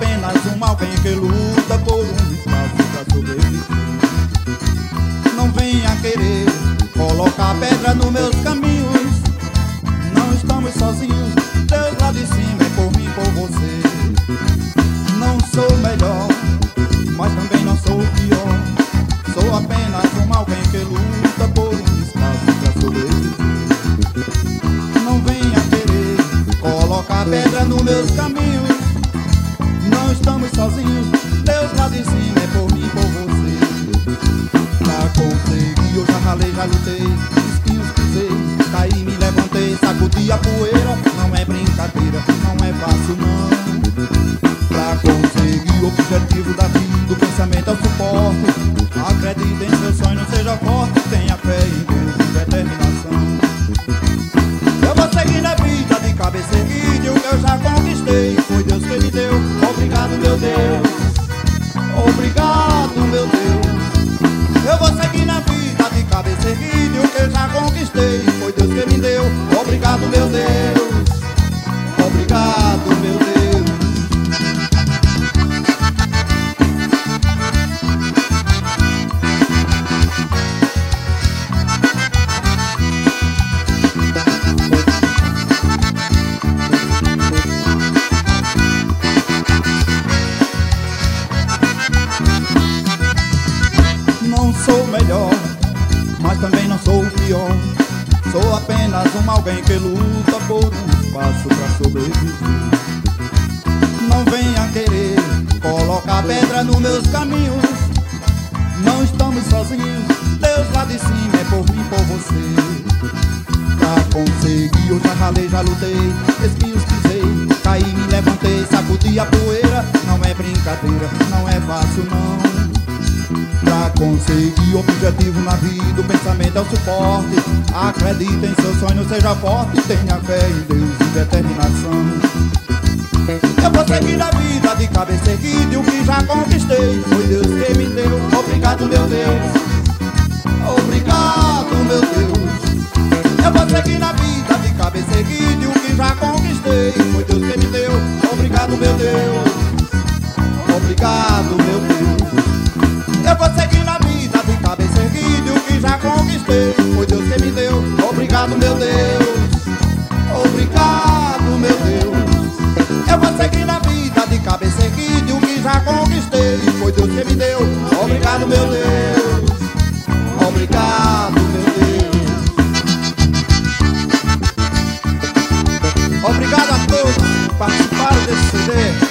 apenas um alguém que luta por um espaço pra sobreviver. Não venha querer colocar pedra nos meus caminhos. Não estamos sozinhos, Deus lá de cima é por mim, por você. Não sou melhor, mas também não sou pior. Sou apenas um alguém que luta por um espaço pra sobreviver. Não venha querer colocar pedra nos meus caminhos. Não estamos sozinhos, Deus lá de cima é por mim, por você. Pra conseguir eu já ralei, já lutei, espinhos pisei, caí, me levantei, sacudi a poeira. Não é brincadeira, não é fácil não. Pra conseguir o objetivo da vida, o pensamento é o suporte. Acredite em seu sonho, não seja forte, tenha fé em Deus e determinação. Eu vou seguir na vida de cabeça erguida, e o que eu já conquistei foi Deus que me deu. Obrigado, meu Deus, obrigado, meu Deus. Eu vou seguir na vida de cabeça erguida, e o que eu já conquistei foi Deus que me deu. Obrigado, meu Deus, obrigado, meu Deus. Não sou melhor, mas também não sou pior. Sou apenas um alguém que luta por um espaço pra sobreviver. Não venha querer colocar pedra nos meus caminhos. Não estamos sozinhos, Deus lá de cima é por mim, por você. Pra conseguir eu já ralei, já lutei, espinhos pisei, caí, me levantei, sacudi a poeira. Não é brincadeira, não é fácil não. Pra conseguir o objetivo na vida, o pensamento é o suporte. Acredite em seu sonho, seja forte, tenha fé em Deus e determinação. Eu vou seguir a vida de cabeça erguida, e o que já conquistei foi Deus que me deu. Obrigado, meu Deus, obrigado, meu Deus. Eu vou seguir a vida de cabeça erguida, e o que já conquistei foi Deus que me deu. Obrigado, meu Deus, obrigado, meu Deus. Eu vou seguir na vida de cabeça erguida, e o que já conquistei foi Deus que me deu. Obrigado, meu Deus, obrigado, meu Deus. Eu vou seguir na vida de cabeça erguida, e o que já conquistei foi Deus que me deu. Obrigado, meu Deus, obrigado, meu Deus. Obrigado a todos que participaram desse CD.